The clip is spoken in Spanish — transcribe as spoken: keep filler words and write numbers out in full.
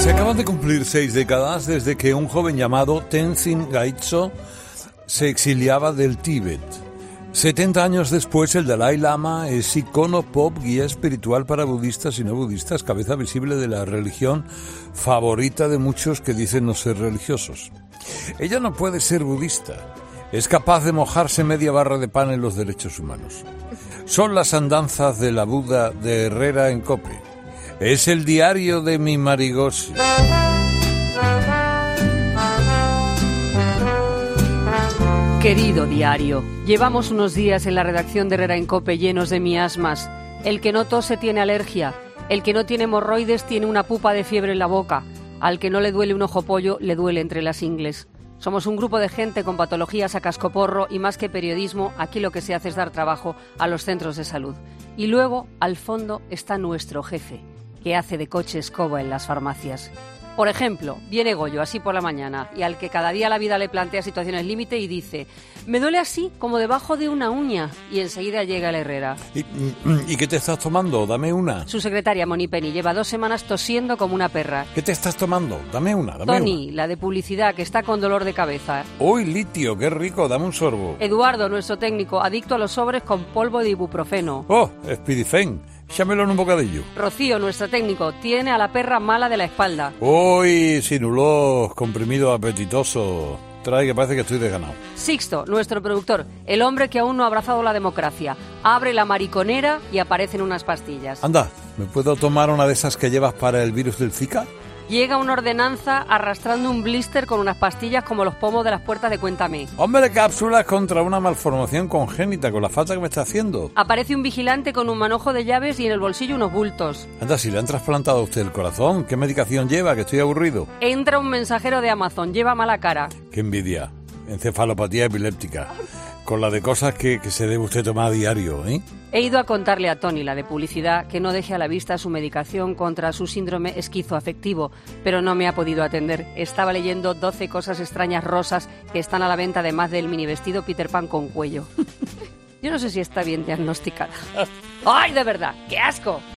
Se acaban de cumplir seis décadas desde que un joven llamado Tenzin Gyatso se exiliaba del Tíbet. setenta años después, el Dalai Lama es icono pop, guía espiritual para budistas y no budistas, cabeza visible de la religión favorita de muchos que dicen no ser religiosos. Ella no puede ser budista. Es capaz de mojarse media barra de pan en los derechos humanos. Son las andanzas de la Buda de Herrera en Cope. Es el diario de mi Marigosi. Querido diario, llevamos unos días en la redacción de Herrera en Cope llenos de miasmas. El que no tose tiene alergia, el que no tiene hemorroides tiene una pupa de fiebre en la boca, al que no le duele un ojo pollo le duele entre las ingles. Somos un grupo de gente con patologías a cascoporro y más que periodismo, aquí lo que se hace es dar trabajo a los centros de salud. Y luego, al fondo, está nuestro jefe, que hace de coche escoba en las farmacias. Por ejemplo, viene Goyo así por la mañana y al que cada día la vida le plantea situaciones límite y dice: me duele así como debajo de una uña, y enseguida llega el Herrera. ¿Y, ¿Y qué te estás tomando? Dame una. Su secretaria Moni Penny lleva dos semanas tosiendo como una perra. ¿Qué te estás tomando? Dame una, dame Tony, una. la de publicidad, que está con dolor de cabeza. ¡Uy, litio! ¡Qué rico! Dame un sorbo. Eduardo, nuestro técnico, adicto a los sobres con polvo de ibuprofeno. ¡Oh, Spidifen! Échamelo en un bocadillo. Rocío, nuestro técnico, tiene a la perra mala de la espalda. ¡Uy, Sinulós, comprimido apetitoso! Trae que parece que estoy desganado. Sixto, nuestro productor, el hombre que aún no ha abrazado la democracia. Abre la mariconera y aparecen unas pastillas. Anda, ¿me puedo tomar una de esas que llevas para el virus del Zika? Llega una ordenanza arrastrando un blister con unas pastillas como los pomos de las puertas de Cuéntame. ¡Hombre, cápsulas contra una malformación congénita con la falta que me está haciendo! Aparece un vigilante con un manojo de llaves y en el bolsillo unos bultos. Anda, si le han trasplantado a usted el corazón, ¿qué medicación lleva? Que estoy aburrido. Entra un mensajero de Amazon, lleva mala cara. ¡Qué envidia! Encefalopatía epiléptica. Con la de cosas que, que se debe usted tomar a diario, ¿eh? He ido a contarle a Tony, la de publicidad, que no deje a la vista su medicación contra su síndrome esquizoafectivo, pero no me ha podido atender. Estaba leyendo doce cosas extrañas rosas que están a la venta, además del mini vestido Peter Pan con cuello. Yo no sé si está bien diagnosticada. ¡Ay, de verdad! ¡Qué asco!